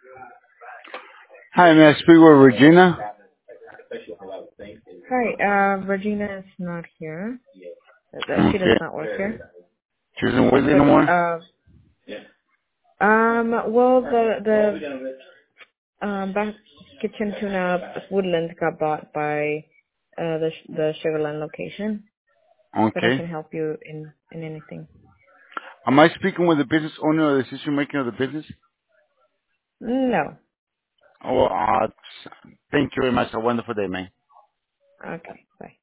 Hi, may I speak with Regina? Hi, Regina is not here. She does Okay. not work here. She doesn't work But anymore? well, the back kitchen tune-up Woodlands got bought by the Sugarland location. But I Okay. can help you in anything. Am I speaking with the business owner or the decision maker of the business? No. Oh, thank you very much. A wonderful day, man. Okay. Bye.